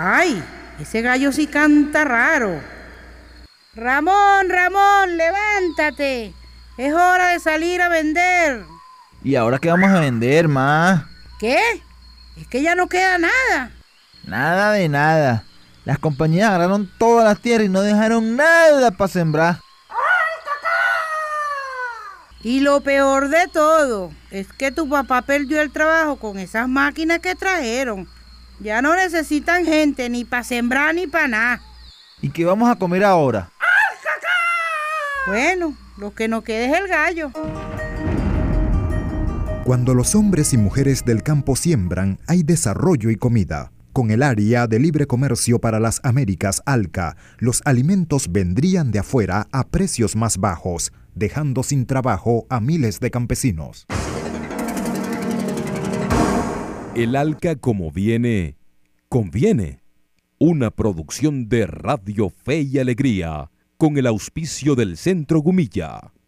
¡Ay! Ese gallo sí canta raro. Ramón, Ramón, levántate. Es hora de salir a vender. ¿Y ahora qué vamos a vender, ma? ¿Qué? Es que ya no queda nada. Nada de nada. Las compañías agarraron todas las tierras y no dejaron nada para sembrar. Y lo peor de todo es que tu papá perdió el trabajo con esas máquinas que trajeron. Ya no necesitan gente ni para sembrar ni para nada. ¿Y qué vamos a comer ahora? Bueno, lo que nos quede es el gallo. Cuando los hombres y mujeres del campo siembran, hay desarrollo y comida. Con el Área de Libre Comercio para las Américas, ALCA, los alimentos vendrían de afuera a precios más bajos, dejando sin trabajo a miles de campesinos. El ALCA como viene, conviene. Una producción de Radio Fe y Alegría, con el auspicio del Centro Gumilla.